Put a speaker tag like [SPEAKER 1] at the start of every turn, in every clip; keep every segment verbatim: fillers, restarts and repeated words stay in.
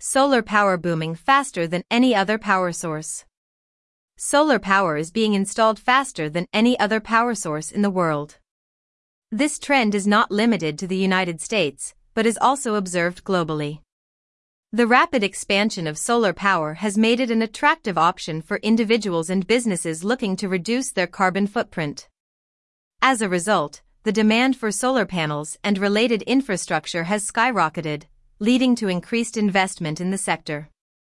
[SPEAKER 1] Solar power booming faster than any other power source. Solar power is being installed faster than any other power source in the world. This trend is not limited to the United States, but is also observed globally. The rapid expansion of solar power has made it an attractive option for individuals and businesses looking to reduce their carbon footprint. As a result, the demand for solar panels and related infrastructure has skyrocketed, leading to increased investment in the sector.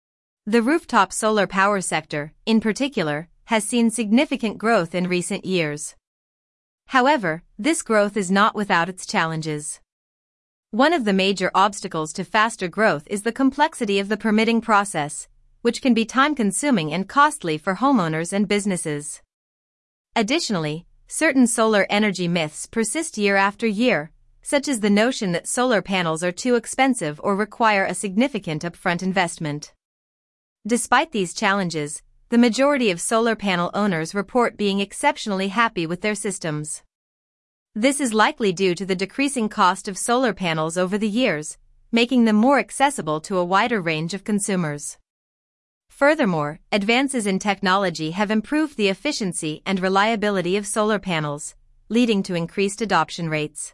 [SPEAKER 1] The rooftop solar power sector, in particular, has seen significant growth in recent years. However, this growth is not without its challenges. One of the major obstacles to faster growth is the complexity of the permitting process, which can be time-consuming and costly for homeowners and businesses. Additionally, certain solar energy myths persist year after year, such as the notion that solar panels are too expensive or require a significant upfront investment. Despite these challenges, the majority of solar panel owners report being exceptionally happy with their systems. This is likely due to the decreasing cost of solar panels over the years, making them more accessible to a wider range of consumers. Furthermore, advances in technology have improved the efficiency and reliability of solar panels, leading to increased adoption rates.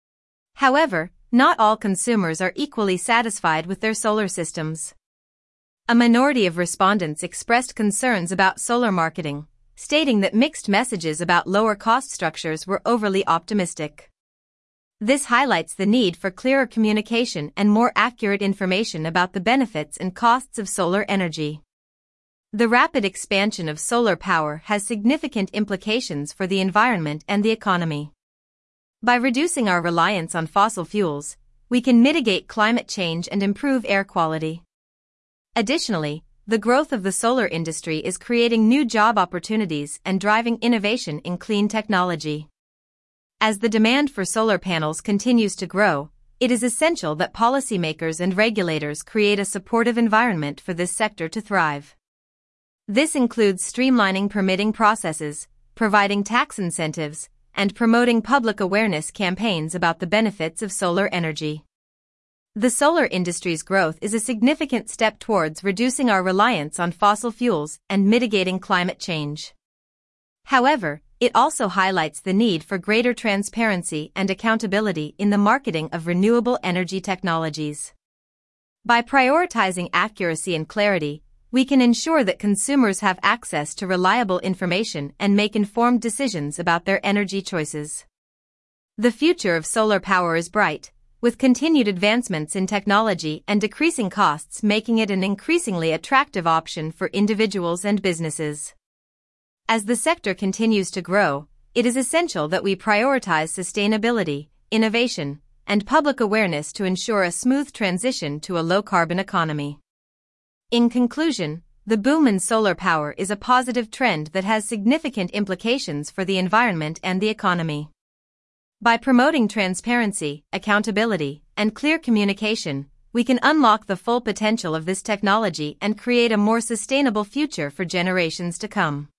[SPEAKER 1] However, not all consumers are equally satisfied with their solar systems. A minority of respondents expressed concerns about solar marketing, stating that mixed messages about lower cost structures were overly optimistic. This highlights the need for clearer communication and more accurate information about the benefits and costs of solar energy. The rapid expansion of solar power has significant implications for the environment and the economy. By reducing our reliance on fossil fuels, we can mitigate climate change and improve air quality. Additionally, the growth of the solar industry is creating new job opportunities and driving innovation in clean technology. As the demand for solar panels continues to grow, it is essential that policymakers and regulators create a supportive environment for this sector to thrive. This includes streamlining permitting processes, providing tax incentives, and promoting public awareness campaigns about the benefits of solar energy. The solar industry's growth is a significant step towards reducing our reliance on fossil fuels and mitigating climate change. However, it also highlights the need for greater transparency and accountability in the marketing of renewable energy technologies. By prioritizing accuracy and clarity, we can ensure that consumers have access to reliable information and make informed decisions about their energy choices. The future of solar power is bright, with continued advancements in technology and decreasing costs making it an increasingly attractive option for individuals and businesses. As the sector continues to grow, it is essential that we prioritize sustainability, innovation, and public awareness to ensure a smooth transition to a low-carbon economy. In conclusion, the boom in solar power is a positive trend that has significant implications for the environment and the economy. By promoting transparency, accountability, and clear communication, we can unlock the full potential of this technology and create a more sustainable future for generations to come.